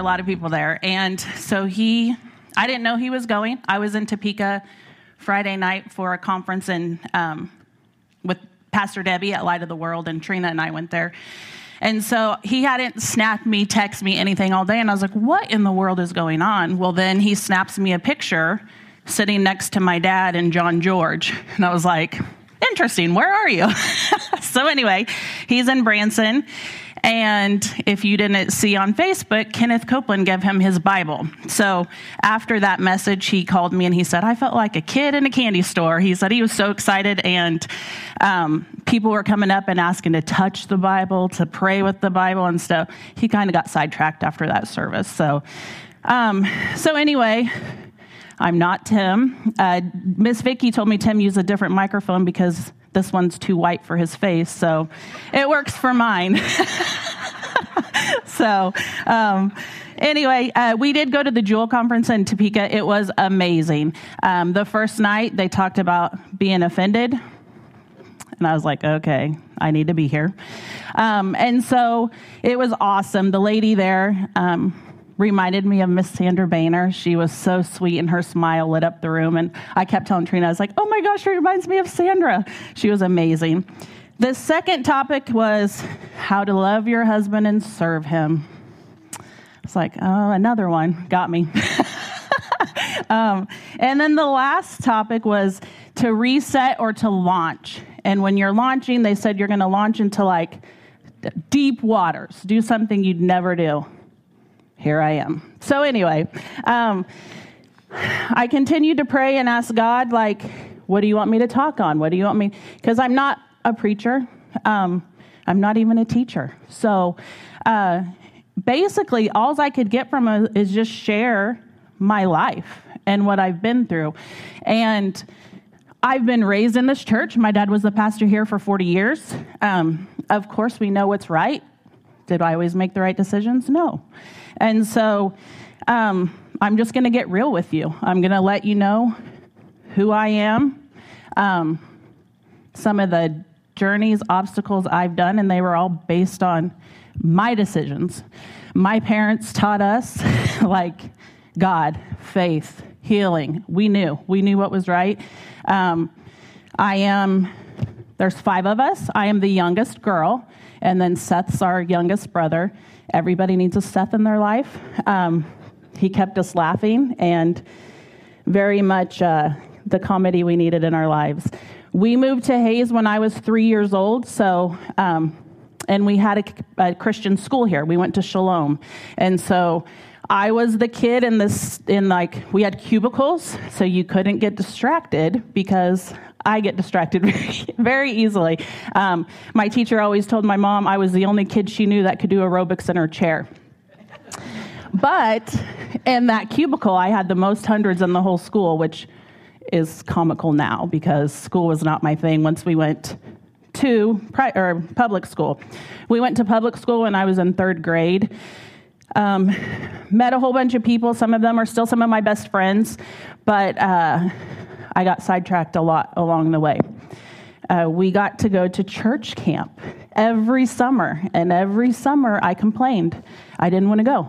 lot of people there. And so I didn't know he was going. I was in Topeka Friday night for a conference with Pastor Debbie at Light of the World, and Trina and I went there. And so he hadn't snapped me, text me, anything all day. And I was like, what in the world is going on? Well, then he snaps me a picture sitting next to my dad and John George. And I was like, interesting, where are you? So anyway, he's in Branson. And if you didn't see on Facebook, Kenneth Copeland gave him his Bible. So after that message, he called me and he said, I felt like a kid in a candy store. He said he was so excited, and people were coming up and asking to touch the Bible, to pray with the Bible and stuff. He kind of got sidetracked after that service. So anyway, I'm not Tim. Miss Vicki told me Tim used a different microphone because this one's too white for his face, so it works for mine. So anyway, we did go to the Jewel Conference in Topeka. It was amazing. The first night, they talked about being offended, and I was like, okay, I need to be here. And so it was awesome. The lady there reminded me of Miss Sandra Boehner. She was so sweet, and her smile lit up the room. And I kept telling Trina, I was like, oh my gosh, she reminds me of Sandra. She was amazing. The second topic was how to love your husband and serve him. It's like, oh, another one. Got me. And then the last topic was to reset or to launch. And when you're launching, they said you're going to launch into like deep waters. Do something you'd never do. Here I am. So anyway, I continued to pray and ask God, like, what do you want me to talk on? What do you want me? Because I'm not a preacher. I'm not even a teacher. So basically, all I could get from it is just share my life and what I've been through. And I've been raised in this church. My dad was the pastor here for 40 years. Of course, we know what's right. Did I always make the right decisions? No. And so I'm just going to get real with you. I'm going to let you know who I am, some of the journeys, obstacles I've done, and they were all based on my decisions. My parents taught us, like, God, faith, healing. We knew what was right. There's 5 of us. I am the youngest girl, and then Seth's our youngest brother. Everybody needs a Seth in their life. He kept us laughing, and very much the comedy we needed in our lives. We moved to Hayes when I was 3 years old, so and we had a Christian school here. We went to Shalom, and so I was the kid we had cubicles, so you couldn't get distracted because I get distracted very easily. My teacher always told my mom I was the only kid she knew that could do aerobics in her chair. But in that cubicle, I had the most hundreds in the whole school, which is comical now because school was not my thing once we went to public school. We went to public school when I was in 3rd grade. Met a whole bunch of people. Some of them are still some of my best friends, but I got sidetracked a lot along the way. We got to go to church camp every summer, and every summer I complained. I didn't want to go.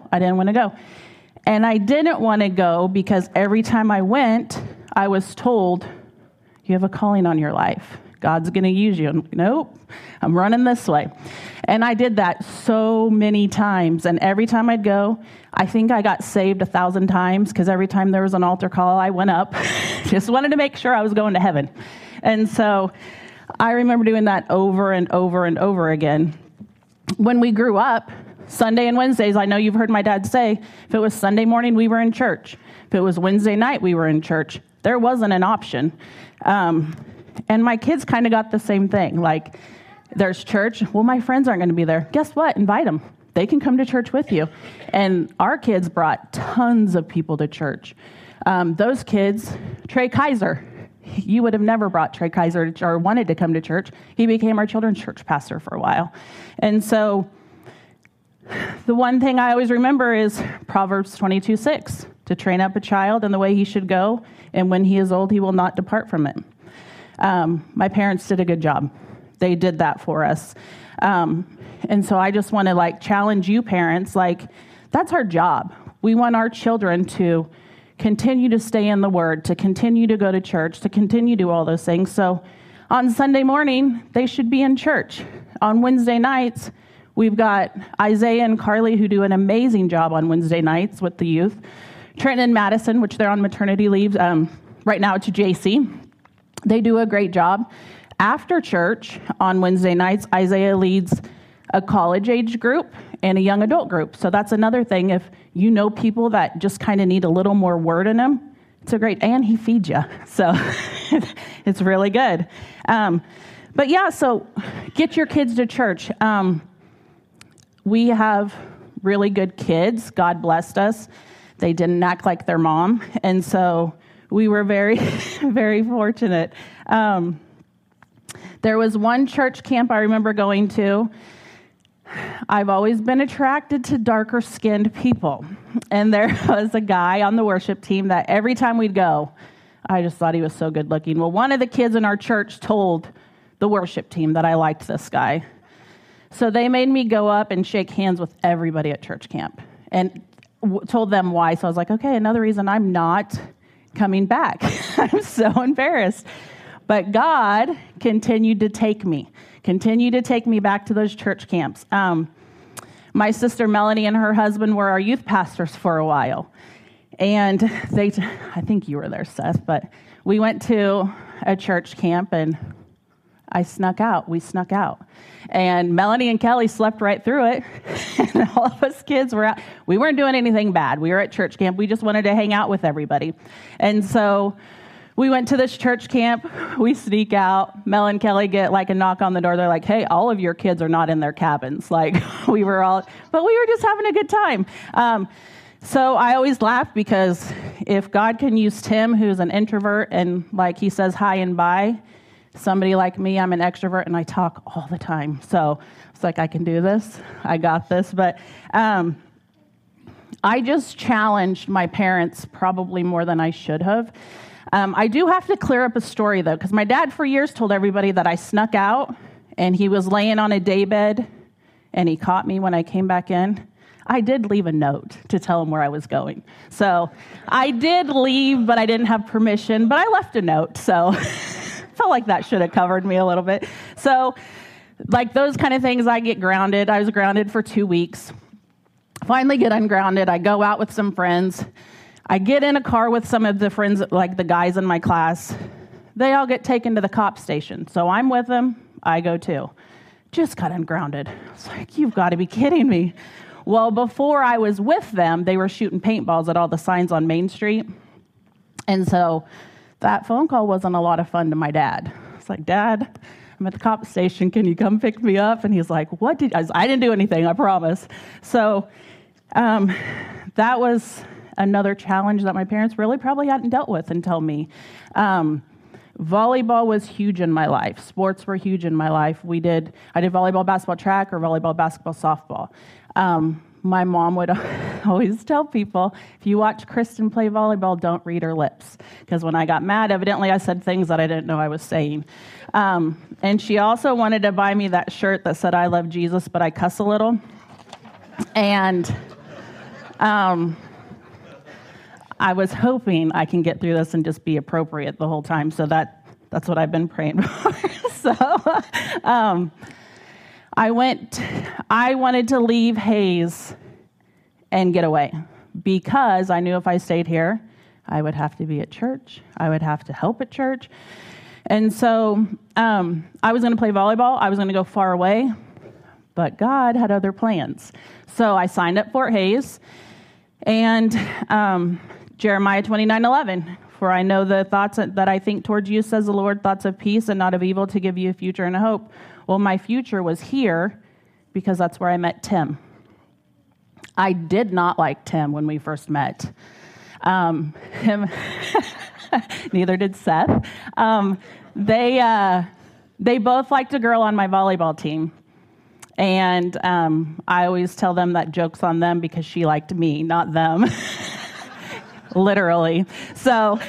And I didn't want to go because every time I went, I was told, you have a calling on your life. God's going to use you. And, nope, I'm running this way. And I did that so many times. And every time I'd go, I think I got saved 1,000 times because every time there was an altar call, I went up. Just wanted to make sure I was going to heaven. And so I remember doing that over and over and over again. When we grew up, Sunday and Wednesdays, I know you've heard my dad say, if it was Sunday morning, we were in church. If it was Wednesday night, we were in church. There wasn't an option. And my kids kind of got the same thing. Like, there's church. Well, my friends aren't going to be there. Guess what? Invite them. They can come to church with you. And our kids brought tons of people to church. Those kids, Trey Kaiser, you would have never brought Trey Kaiser or wanted to come to church. He became our children's church pastor for a while. And so the one thing I always remember is Proverbs 22:6, to train up a child in the way he should go, and when he is old, he will not depart from it. My parents did a good job. They did that for us. And so I just want to challenge you parents, that's our job. We want our children to continue to stay in the Word, to continue to go to church, to continue to do all those things. So on Sunday morning, they should be in church. On Wednesday nights, we've got Isaiah and Carly, who do an amazing job on Wednesday nights with the youth. Trenton and Madison, which they're on maternity leave. Right now it's JC. They do a great job. After church on Wednesday nights, Isaiah leads a college age group and a young adult group. So that's another thing. If you know people that just kind of need a little more word in them, it's a great, and he feeds you. So it's really good. But yeah, so get your kids to church. We have really good kids. God blessed us. They didn't act like their mom. And so we were very, very fortunate. There was one church camp I remember going to. I've always been attracted to darker-skinned people. And there was a guy on the worship team that every time we'd go, I just thought he was so good looking. Well, one of the kids in our church told the worship team that I liked this guy. So they made me go up and shake hands with everybody at church camp and told them why. So I was like, okay, another reason I'm not coming back. I'm so embarrassed. But God continued to take me back to those church camps. My sister Melanie and her husband were our youth pastors for a while. And I think you were there, Seth, but we went to a church camp and we snuck out. And Melanie and Kelly slept right through it. And all of us kids were out. We weren't doing anything bad. We were at church camp. We just wanted to hang out with everybody. And so we went to this church camp. We sneak out. Mel and Kelly get like a knock on the door. They're like, hey, all of your kids are not in their cabins. Like but we were just having a good time. So I always laugh because if God can use Tim, who's an introvert, and like he says hi and bye, somebody like me, I'm an extrovert and I talk all the time. So it's like, I can do this. I got this. But I just challenged my parents probably more than I should have. I do have to clear up a story, though, because my dad for years told everybody that I snuck out and he was laying on a daybed and he caught me when I came back in. I did leave a note to tell him where I was going. So I did leave, but I didn't have permission, but I left a note. So felt like that should have covered me a little bit. So like those kind of things, I get grounded. I was grounded for 2 weeks. Finally get ungrounded. I go out with some friends. I get in a car with some of the friends, like the guys in my class. They all get taken to the cop station. So I'm with them. I go too. Just got ungrounded. I was like, you've got to be kidding me. Well, before I was with them, they were shooting paintballs at all the signs on Main Street. And so that phone call wasn't a lot of fun to my dad. It's like, Dad, I'm at the cop station. Can you come pick me up? And he's like, I didn't do anything, I promise. So that was another challenge that my parents really probably hadn't dealt with until me. Volleyball was huge in my life. Sports were huge in my life. I did volleyball, basketball, track, or volleyball, basketball, softball. My mom would always tell people, if you watch Kristen play volleyball, don't read her lips. Because when I got mad, evidently I said things that I didn't know I was saying. And she also wanted to buy me that shirt that said, I love Jesus, but I cuss a little. And I was hoping I can get through this and just be appropriate the whole time. So that's what I've been praying for. So I wanted to leave Hayes and get away because I knew if I stayed here, I would have to be at church. I would have to help at church. And so I was going to play volleyball. I was going to go far away, but God had other plans. So I signed up Fort Hayes, and Jeremiah 29:11, for I know the thoughts that I think towards you, says the Lord, thoughts of peace and not of evil, to give you a future and a hope. Well, my future was here because that's where I met Tim. I did not like Tim when we first met. Neither did Seth. They both liked a girl on my volleyball team. And I always tell them that joke's on them because she liked me, not them. Literally. So,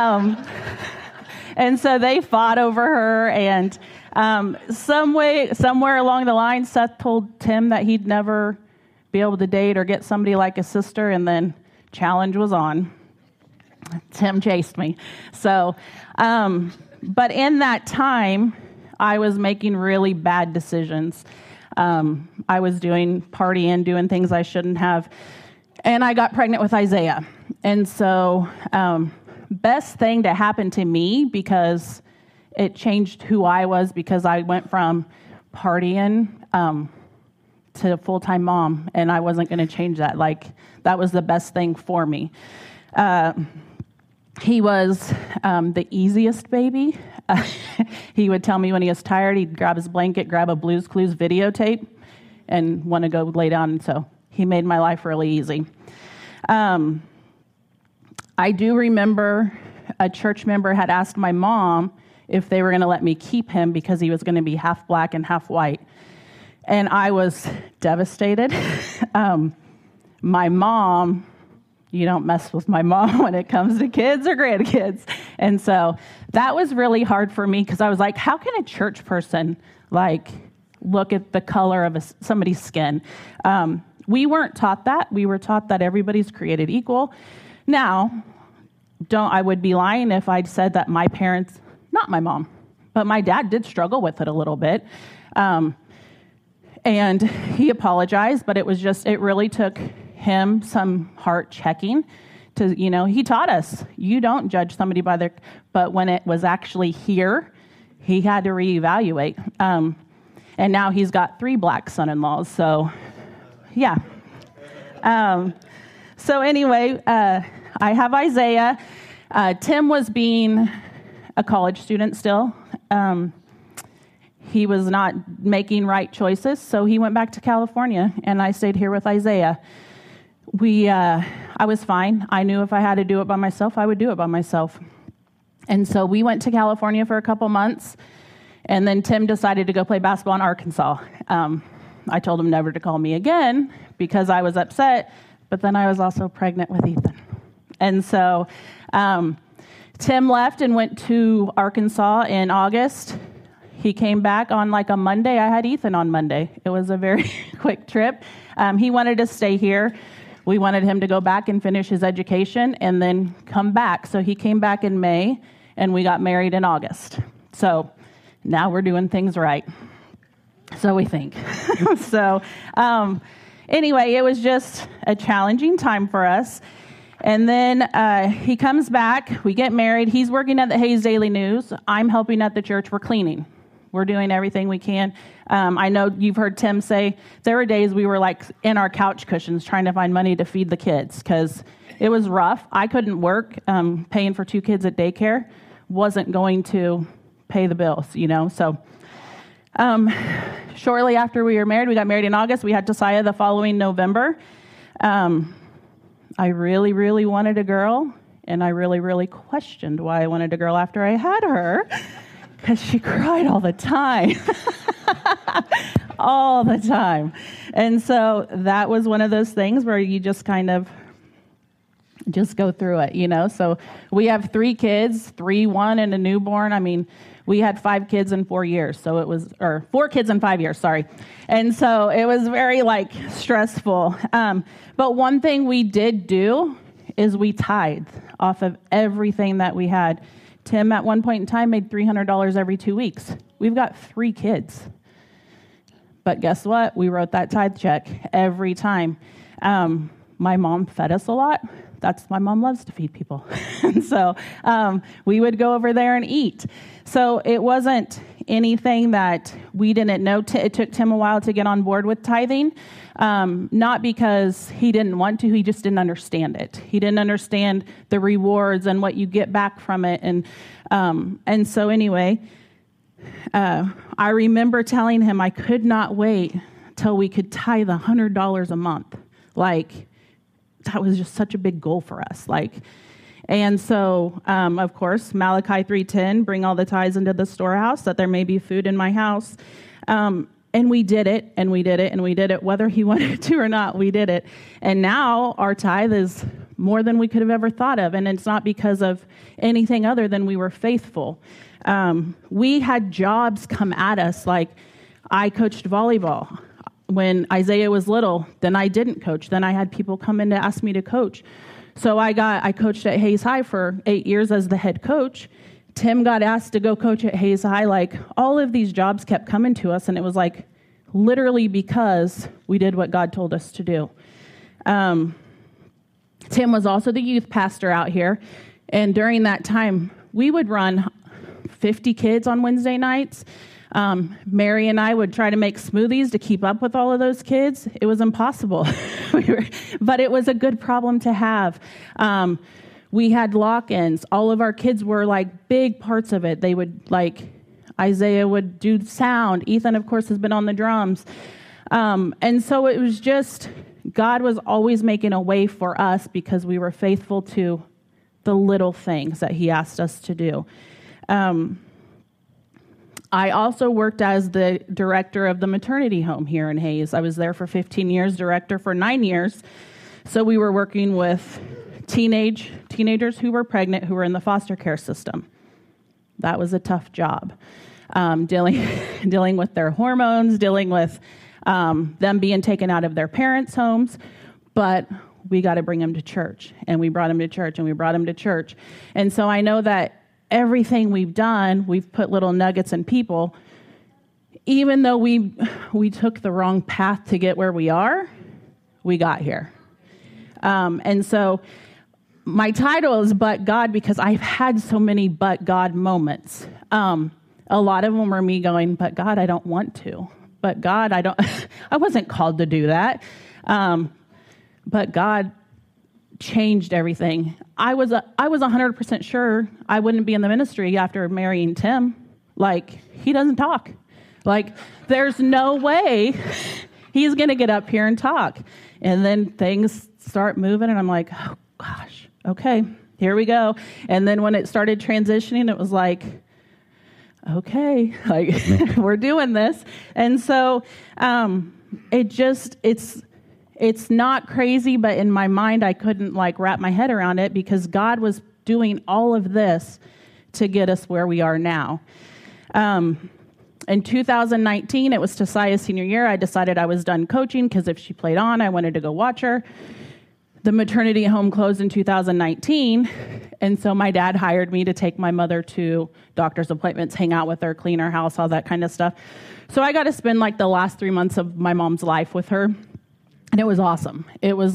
and so they fought over her, and somewhere along the line, Seth told Tim that he'd never be able to date or get somebody like a sister, and then challenge was on. Tim chased me. So, but in that time, I was making really bad decisions. I was partying, doing things I shouldn't have, and I got pregnant with Isaiah. And so, best thing to happen to me, because it changed who I was, because I went from partying to full-time mom, and I wasn't going to change that. Like, that was the best thing for me. He was the easiest baby. He would tell me when he was tired, he'd grab his blanket, grab a Blue's Clues videotape, and want to go lay down. And so he made my life really easy. I do remember a church member had asked my mom if they were going to let me keep him because he was going to be half black and half white. And I was devastated. My mom, you don't mess with my mom when it comes to kids or grandkids. And so that was really hard for me, because I was like, how can a church person look at the color of somebody's skin? We weren't taught that. We were taught that everybody's created equal. Now, I would be lying if I'd said that my parents, not my mom, but my dad did struggle with it a little bit. And he apologized, but it really took him some heart checking to, he taught us, you don't judge somebody but when it was actually here, he had to reevaluate. And now he's got 3 black son-in-laws. So, yeah. So anyway, I have Isaiah. Tim was being a college student still. He was not making right choices, so he went back to California, and I stayed here with Isaiah. I was fine. I knew if I had to do it by myself, I would do it by myself. And so we went to California for a couple months, and then Tim decided to go play basketball in Arkansas. I told him never to call me again because I was upset, but then I was also pregnant with Ethan. And so Tim left and went to Arkansas in August. He came back on a Monday. I had Ethan on Monday. It was a very quick trip. He wanted to stay here. We wanted him to go back and finish his education and then come back. So he came back in May, and we got married in August. So now we're doing things right. So we think. So anyway, it was just a challenging time for us. And then he comes back. We get married. He's working at the Hayes Daily News. I'm helping at the church. We're cleaning. We're doing everything we can. I know you've heard Tim say there were days we were in our couch cushions trying to find money to feed the kids because it was rough. I couldn't work. Paying for 2 kids at daycare wasn't going to pay the bills, So shortly after we were married, we got married in August. We had Josiah the following November. I really, really wanted a girl, and I really, really questioned why I wanted a girl after I had her. Because she cried all the time. All the time. And so that was one of those things where you just kind of just go through it, So we have 3 kids, 3, 1, and a newborn. I mean, we had 5 kids in 4 years. So it was, or 4 kids in 5 years, sorry. And so it was very stressful. But one thing we did do is we tithed off of everything that we had. Tim, at one point in time, made $300 every 2 weeks. We've got 3 kids. But guess what? We wrote that tithe check every time. My mom fed us a lot. My mom loves to feed people. And so we would go over there and eat. So it wasn't anything that we didn't know. It took Tim a while to get on board with tithing. Not because he didn't want to, he just didn't understand it. He didn't understand the rewards and what you get back from it. And so anyway, I remember telling him I could not wait till we could tithe $100 a month. That was just such a big goal for us. And so, of course, Malachi 3:10, bring all the tithes into the storehouse that there may be food in my house. And we did it, and we did it, and we did it. Whether he wanted to or not, we did it. And now our tithe is more than we could have ever thought of. And it's not because of anything other than we were faithful. We had jobs come at us. I coached volleyball. when Isaiah was little, then I didn't coach. Then I had people come in to ask me to coach. So I coached at Hayes High for 8 years as the head coach. Tim got asked to go coach at Hayes High. Like, all of these jobs kept coming to us, and it was like literally because we did what God told us to do. Tim was also the youth pastor out here, and during that time, we would run 50 kids on Wednesday nights. Mary and I would try to make smoothies to keep up with all of those kids. It was impossible, but it was a good problem to have. We had lock-ins. All of our kids were like big parts of it. They would Isaiah would do sound. Ethan, of course, has been on the drums. And so it was just, God was always making a way for us because we were faithful to the little things that he asked us to do. I also worked as the director of the maternity home here in Hayes. I was there for 15 years, director for 9 years. So we were working with teenagers who were pregnant, who were in the foster care system. That was a tough job. Dealing with their hormones, dealing with them being taken out of their parents' homes. But we got to bring them to church. And we brought them to church, and we brought them to church. And so I know that everything we've done, we've put little nuggets in people. Even though we took the wrong path to get where we are, we got here. And so my title is But God because I've had so many but God moments. A lot of them are me going, but God, I don't want to. But God, I wasn't called to do that. But God changed everything. I was 100% sure I wouldn't be in the ministry after marrying Tim. He doesn't talk. There's no way he's going to get up here and talk. And then things start moving, and I'm like, oh, gosh, okay, here we go. And then when it started transitioning, it was like, okay, we're doing this. And so it's not crazy, but in my mind, I couldn't wrap my head around it because God was doing all of this to get us where we are now. In 2019, it was Tasia's senior year. I decided I was done coaching because if she played on, I wanted to go watch her. The maternity home closed in 2019, and so my dad hired me to take my mother to doctor's appointments, hang out with her, clean her house, all that kind of stuff. So I got to spend the last 3 months of my mom's life with her. And it was awesome. It was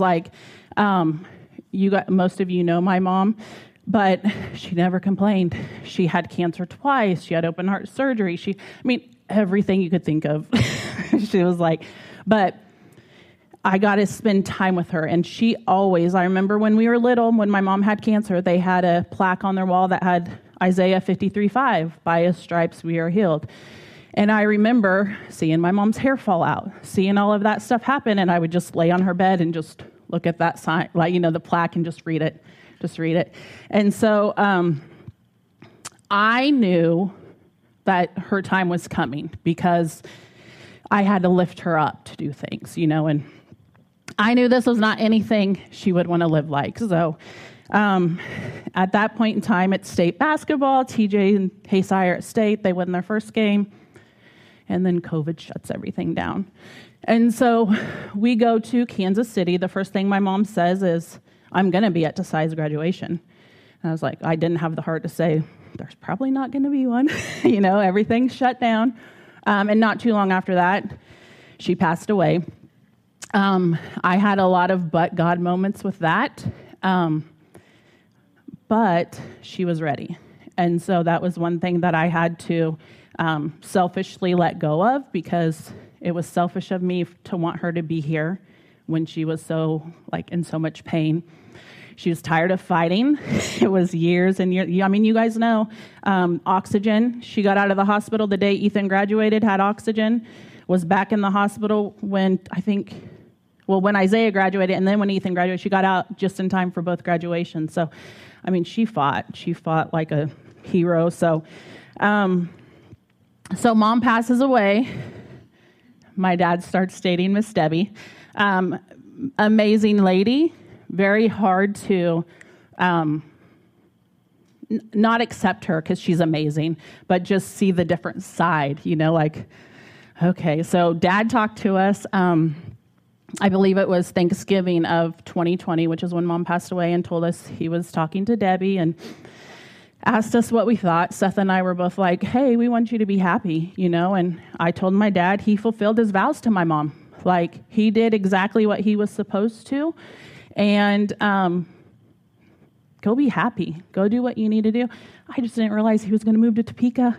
most of you know my mom, but she never complained. She had cancer twice. She had open heart surgery. Everything you could think of. She was but I got to spend time with her. And she always, I remember when we were little, when my mom had cancer, they had a plaque on their wall that had Isaiah 53:5, by his stripes we are healed. And I remember seeing my mom's hair fall out, seeing all of that stuff happen, and I would just lay on her bed and just look at that sign, the plaque, and just read it. And so I knew that her time was coming because I had to lift her up to do things, and I knew this was not anything she would want to live like. So at that point in time, it's state basketball. TJ and Hayes High are at state. They win their first game. And then COVID shuts everything down. And so we go to Kansas City. The first thing my mom says is, I'm going to be at Desai's graduation. And I was like, I didn't have the heart to say, there's probably not going to be one. Everything's shut down. And not too long after that, she passed away. I had a lot of but God moments with that. But she was ready. And so that was one thing that I had to selfishly let go of because it was selfish of me to want her to be here when she was so in so much pain. She was tired of fighting. It was years and years. You guys know oxygen. She got out of the hospital the day Ethan graduated, had oxygen, was back in the hospital when when Isaiah graduated, and then when Ethan graduated, she got out just in time for both graduations. So, she fought like a hero. So mom passes away. My dad starts dating Miss Debbie. Amazing lady. Very hard to not accept her because she's amazing, but just see the different side, Okay, so Dad talked to us. I believe it was Thanksgiving of 2020, which is when Mom passed away, and told us he was talking to Debbie and asked us what we thought. Seth and I were both like, hey, we want you to be happy, and I told my dad he fulfilled his vows to my mom. Like, he did exactly what he was supposed to, and go be happy. Go do what you need to do. I just didn't realize he was going to move to Topeka.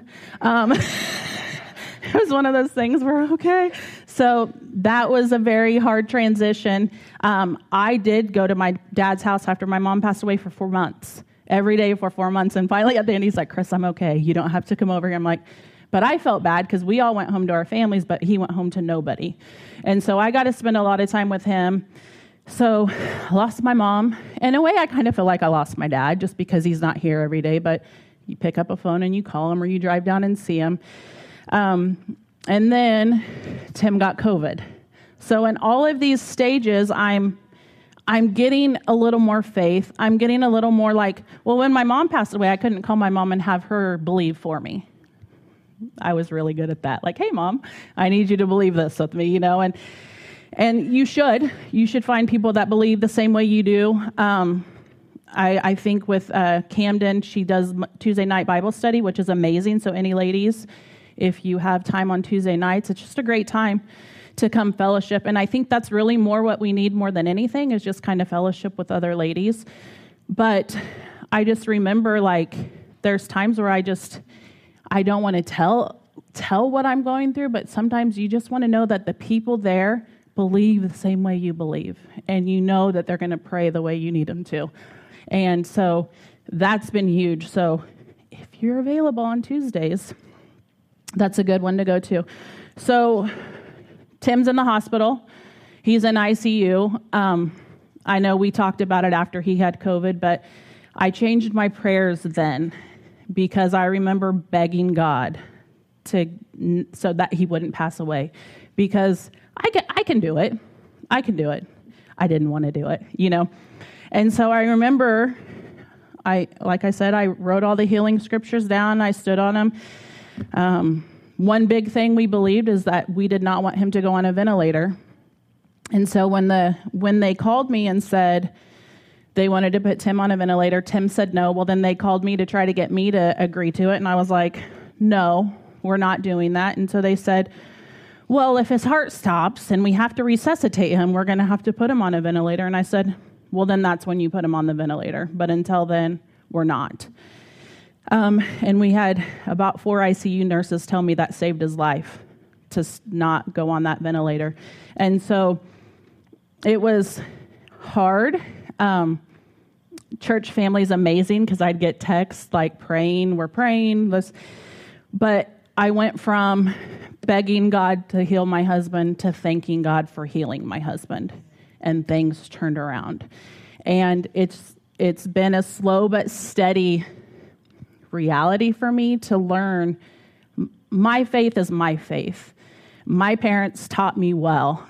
It was one of those things where, okay. So that was a very hard transition. I did go to my dad's house after my mom passed away for 4 months, every day for 4 months. And finally at the end, he's like, Chris, I'm okay. You don't have to come over here. I'm like, but I felt bad because we all went home to our families, but he went home to nobody. And so I got to spend a lot of time with him. So I lost my mom. In a way, I kind of feel like I lost my dad just because he's not here every day, but you pick up a phone and you call him or you drive down and see him. And then Tim got COVID. So in all of these stages, I'm getting a little more faith. I'm getting a little more like, well, when my mom passed away, I couldn't call my mom and have her believe for me. I was really good at that. Like, hey, Mom, I need you to believe this with me, and you should find people that believe the same way you do. I think with Camden, she does Tuesday night Bible study, which is amazing. So any ladies, if you have time on Tuesday nights, it's just a great time to come fellowship. And I think that's really more what we need more than anything is just kind of fellowship with other ladies. But I just remember, like, there's times where I don't want to tell what I'm going through, but sometimes you just want to know that the people there believe the same way you believe, and you know that they're going to pray the way you need them to. And so that's been huge. So if you're available on Tuesdays, that's a good one to go to. So Tim's in the hospital. He's in ICU. I know we talked about it after he had COVID, but I changed my prayers then because I remember begging God so that he wouldn't pass away, because I can do it. I can do it. I didn't want to do it, And so I remember, like I said, I wrote all the healing scriptures down. I stood on them. One big thing we believed is that we did not want him to go on a ventilator. And so when they called me and said they wanted to put Tim on a ventilator, Tim said no. Well, then they called me to try to get me to agree to it. And I was like, no, we're not doing that. And so they said, well, if his heart stops and we have to resuscitate him, we're going to have to put him on a ventilator. And I said, well, then that's when you put him on the ventilator. But until then, we're not. And we had about 4 ICU nurses tell me that saved his life to not go on that ventilator. And so it was hard. Church family is amazing because I'd get texts like we're praying. But I went from begging God to heal my husband to thanking God for healing my husband, and things turned around. And it's been a slow but steady reality for me to learn my faith is my faith. My parents taught me well.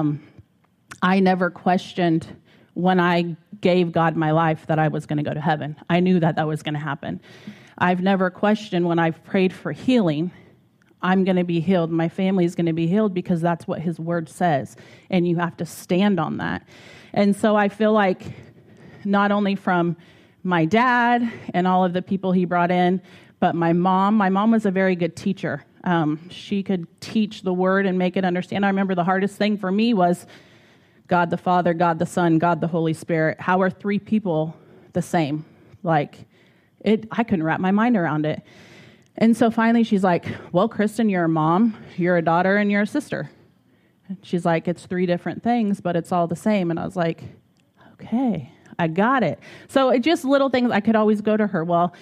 I never questioned when I gave God my life that I was going to go to heaven. I knew that was going to happen. I've never questioned when I've prayed for healing, I'm going to be healed. My family's going to be healed because that's what his word says. And you have to stand on that. And so I feel like not only from my dad and all of the people he brought in, but my mom was a very good teacher. She could teach the word and make it understand. I remember the hardest thing for me was God the Father, God the Son, God the Holy Spirit. How are 3 people the same? I couldn't wrap my mind around it. And so finally she's like, well, Kristen, you're a mom, you're a daughter, and you're a sister. And she's like, it's 3 different things, but it's all the same. And I was like, okay, I got it. So it just little things. I could always go to her. Well,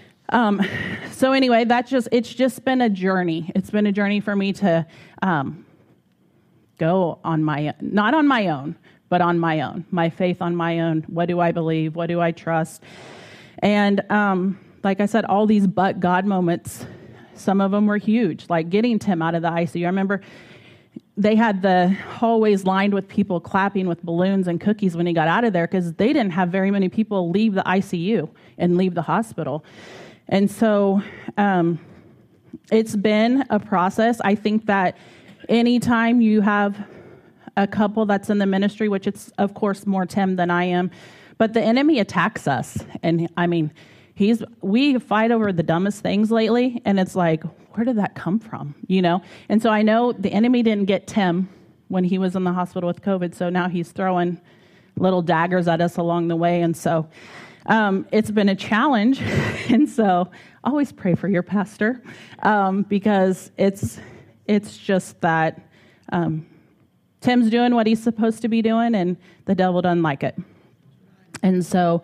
so anyway, it's just been a journey. It's been a journey for me to go on not on my own, but on my own, my faith on my own. What do I believe? What do I trust? And like I said, all these but God moments, some of them were huge, like getting Tim out of the ICU. I remember they had the hallways lined with people clapping with balloons and cookies when he got out of there because they didn't have very many people leave the ICU and leave the hospital. And so It's been a process. I think that anytime you have a couple that's in the ministry, which it's, of course, more Tim than I am, but the enemy attacks us. And I mean, we fight over the dumbest things lately, and it's like, where did that come from? And so I know the enemy didn't get Tim when he was in the hospital with COVID, so now he's throwing little daggers at us along the way. And so it's been a challenge. And so always pray for your pastor, because it's just that Tim's doing what he's supposed to be doing, and the devil doesn't like it. And so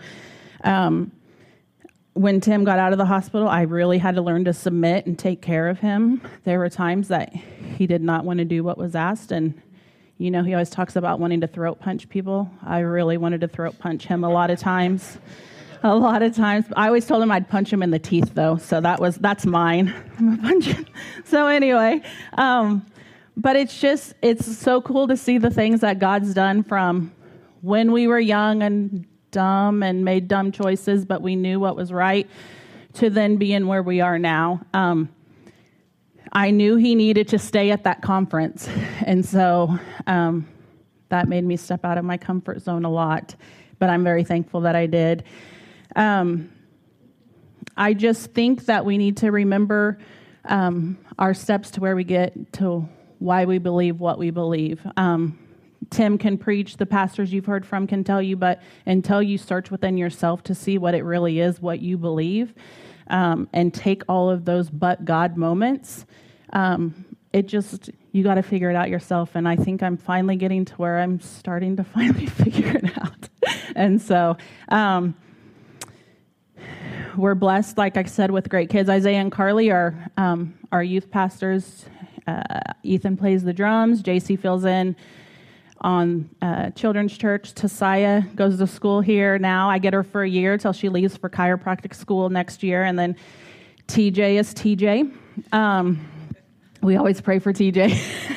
when Tim got out of the hospital, I really had to learn to submit and take care of him. There were times that he did not want to do what was asked, and he always talks about wanting to throat punch people. I really wanted to throat punch him a lot of times. I always told him I'd punch him in the teeth, though, so that's mine. I'm a punch. So anyway, but it's so cool to see the things that God's done from when we were young and dumb and made dumb choices, but we knew what was right, to then being where we are now. I knew he needed to stay at that conference, and so that made me step out of my comfort zone a lot, but I'm very thankful that I did. I just think that we need to remember our steps to where we get to why we believe what we believe. Tim can preach, the pastors you've heard from can tell you, but until you search within yourself to see what it really is, what you believe, and take all of those but God moments, you got to figure it out yourself. And I think I'm finally getting to where I'm starting to finally figure it out. And so we're blessed, like I said, with great kids. Isaiah and Carly are our youth pastors. Ethan plays the drums. JC fills in on Children's Church. Tasiah goes to school here now. I get her for a year till she leaves for chiropractic school next year. And then TJ is TJ. We always pray for TJ.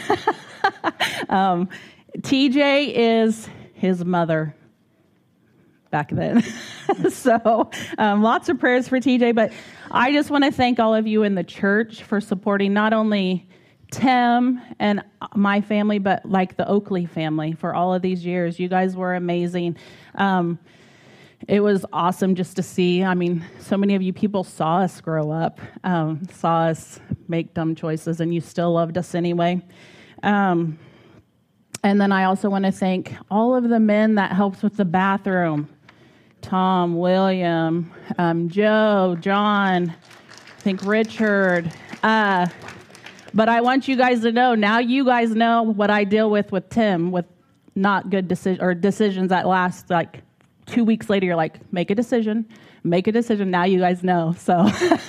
TJ is his mother back then. So lots of prayers for TJ. But I just want to thank all of you in the church for supporting not only Tim and my family, but like the Oakley family for all of these years. You guys were amazing. It was awesome just to see. I mean, so many of you people saw us grow up, saw us make dumb choices, and you still loved us anyway. And then I also want to thank all of the men that helped with the bathroom. Tom, William, Joe, John, I think Richard. But I want you guys to know, now you guys know what I deal with Tim, with not good decisions that last like 2 weeks later. You're like, make a decision. Now you guys know. So,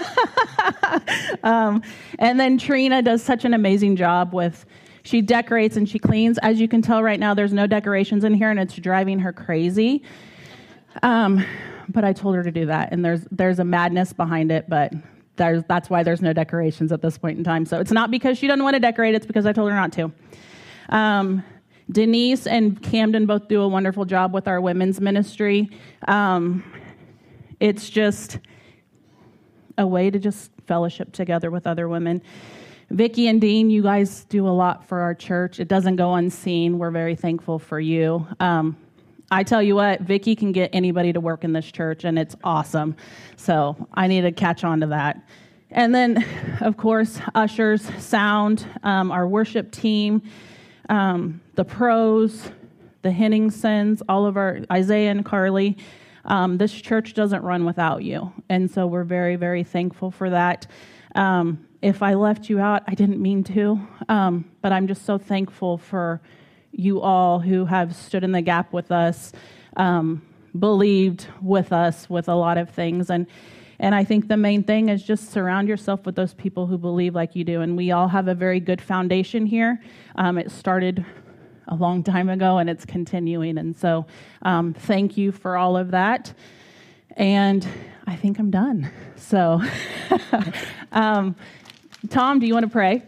and then Trina does such an amazing job she decorates and she cleans. As you can tell right now, there's no decorations in here and it's driving her crazy. But I told her to do that, and there's a madness behind it, but that's why there's no decorations at this point in time. So it's not because she doesn't want to decorate, it's because I told her not to. Denise and Camden both do a wonderful job with our women's ministry. It's just a way to just fellowship together with other women. Vicki and Dean, you guys do a lot for our church. It doesn't go unseen. We're very thankful for you. I tell you what, Vicki can get anybody to work in this church, and it's awesome. So I need to catch on to that. And then, of course, ushers, sound, our worship team, the pros, the Henningsons, all of our Isaiah and Carly. This church doesn't run without you, and so we're very, very thankful for that. If I left you out, I didn't mean to, but I'm just so thankful for you all who have stood in the gap with us, believed with us with a lot of things. And I think the main thing is just surround yourself with those people who believe like you do. And we all have a very good foundation here. It started a long time ago and it's continuing. And so thank you for all of that. And I think I'm done. So Tom, do you want to pray?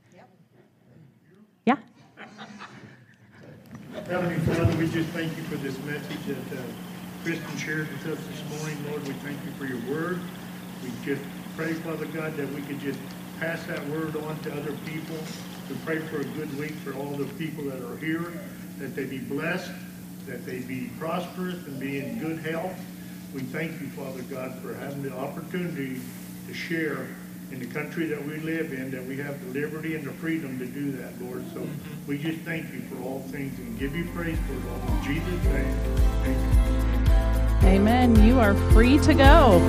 Heavenly Father, we just thank you for this message that Kristen shared with us this morning. Lord, we thank you for your word. We just pray, Father God, that we could just pass that word on to other people. We pray for a good week for all the people that are here, that they be blessed, that they be prosperous and be in good health. We thank you, Father God, for having the opportunity to share in the country that we live in, that we have the liberty and the freedom to do that, Lord. So we just thank you for all things and give you praise for it all. In Jesus' name, amen. Amen. You are free to go.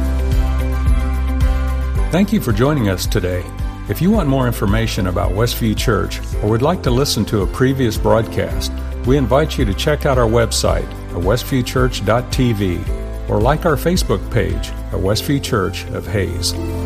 Thank you for joining us today. If you want more information about Westview Church or would like to listen to a previous broadcast, we invite you to check out our website at westviewchurch.tv or like our Facebook page at Westview Church of Hayes.